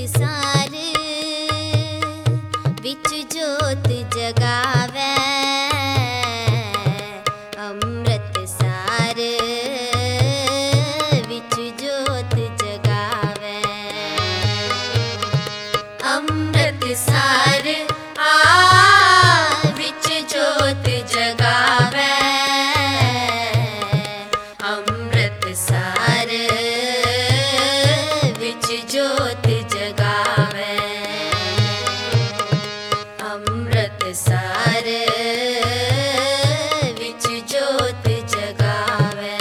सार विच जोत जगावे अमृत सार विच जोत जगावे अमृत सार विच जोत जगावे अमृत सार विच जोत जगावे अमृत सार विच जोत जगावे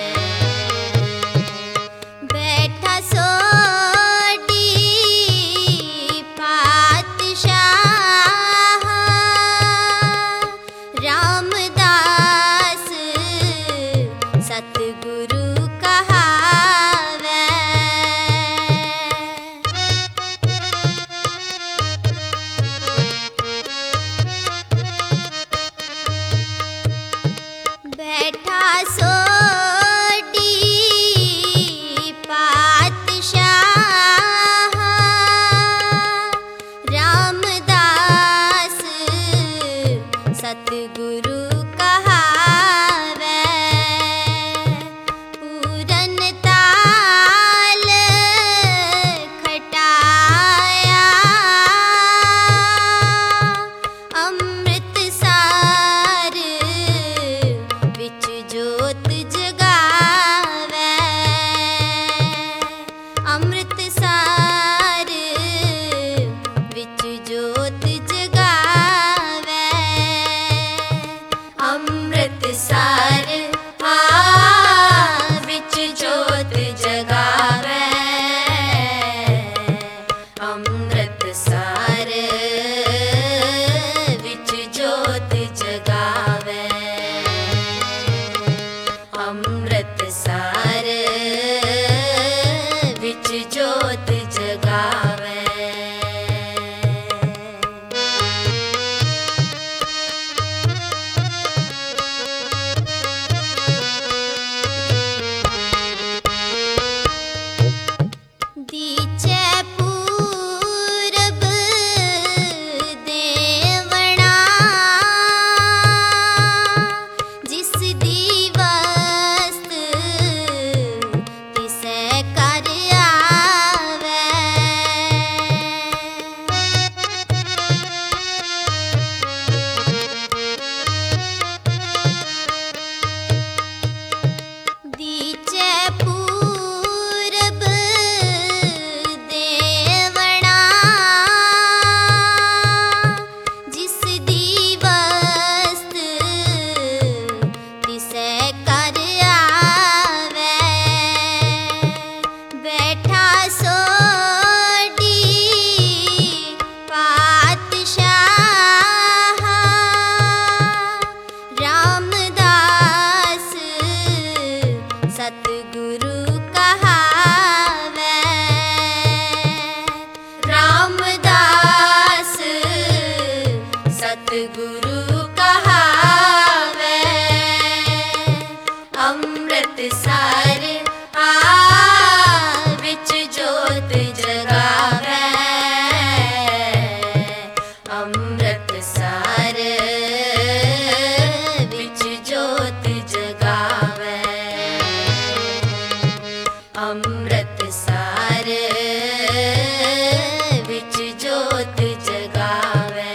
बैठा सोडी पातशाह रामदास सतगुरु कहावे बैठा सोडी पातशाह रामदास सतगुरु कहावे पूरन ताल खटाया अमृत सार विच जोत जगावे अमृत सार विच जोत जगावे अमृत सार विच जोत जगावे अमृत सार विच जोत जगावे अमृत सार विच जोत जगावे दीचे पूरब देवणा जिस दिवस्त तिसे कर आवे दीचे पूरब देवणा जिस दिवस्त तिसे कर आवे बैठा सोडी पातशाह रामदास सतगुरु कहावे रामदास सतगुरु कहावे अमृत सार विच जोत जगावे अमृत सार विच जोत जगावे अमृत सार विच जोत जगावे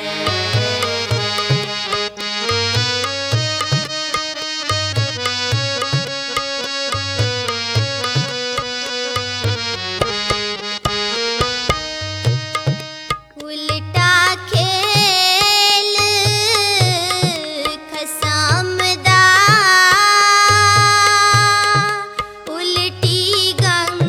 उल्टा खेल खसामदा उल्टी गंगा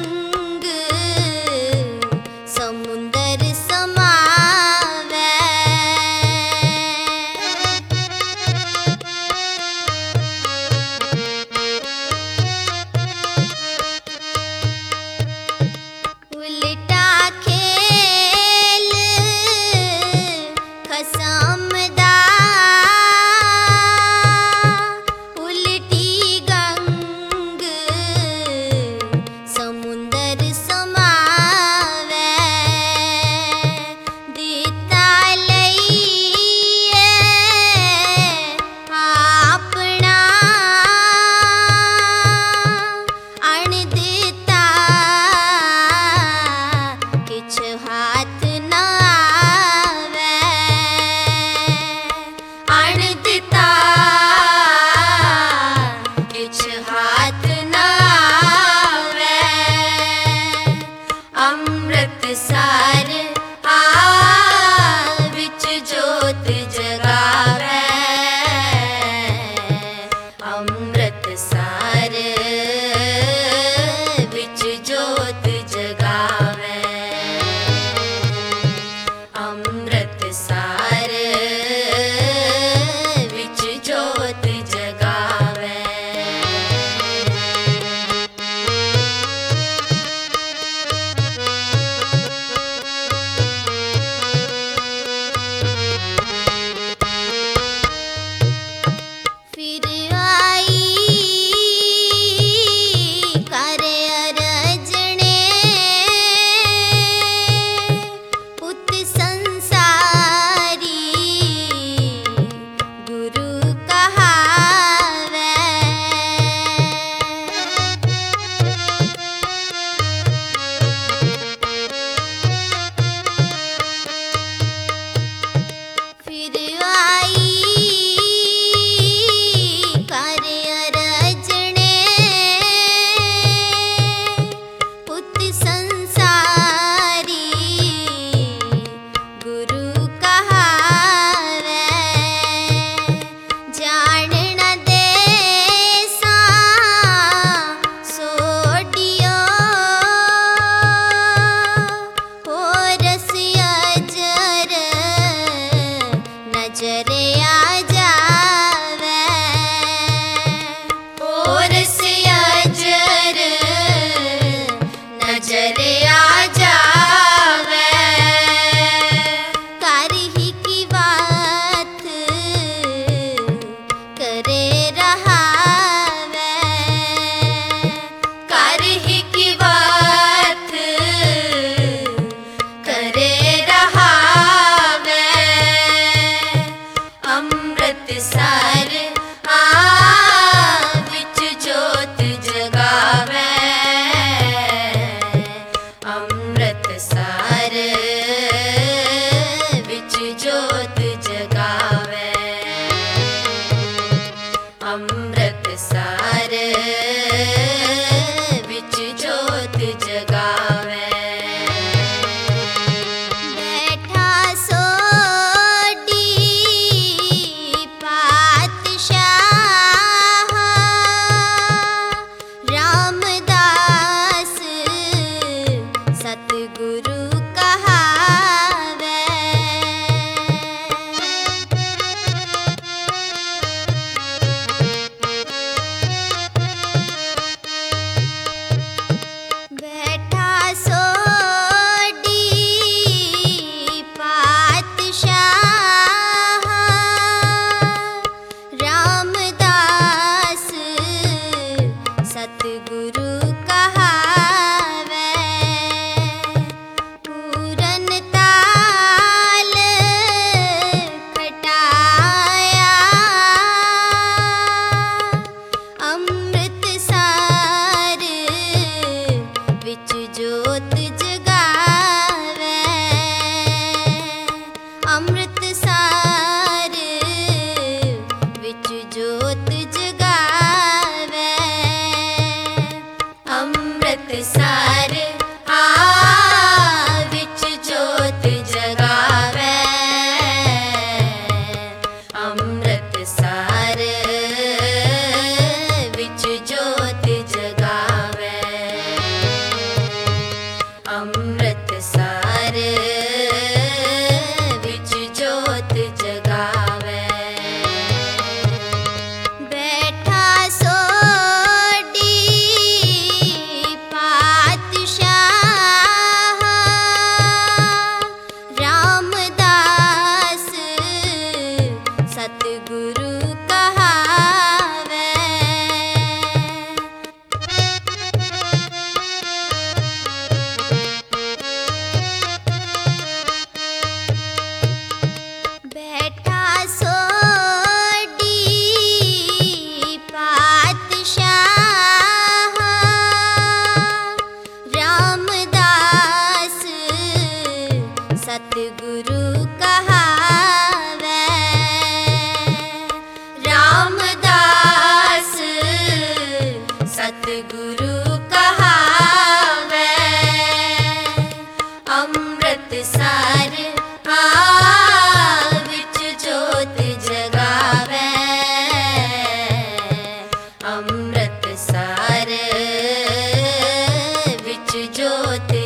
जोत जगावे अमृतसर विच जोत जगावे। फिर अमृतसर विच जोत जगावे। बैठा सोडी पातशाह रामदास सतगुरु कहावे। बैठा सोडी पातशाह रामदास सतगुरु कहावे। पूरन ताल खटाया अमृतसर विच जोत जगावे। अमृतसर विच जोत जगावे। अमृतसर विच जोत जगावे। अमृतसर विच जोत जगावे। अमृतसर विच जोत जगावे। बैठा सोडी पातशाह रामदास सतगुरु कहावे। बैठा सोडी पातशाह रामदास सतगुरु कहावे। रामदास सतगुरु कहावे। अमृतसर विच जोत जगावे। अमृतसर विच जोत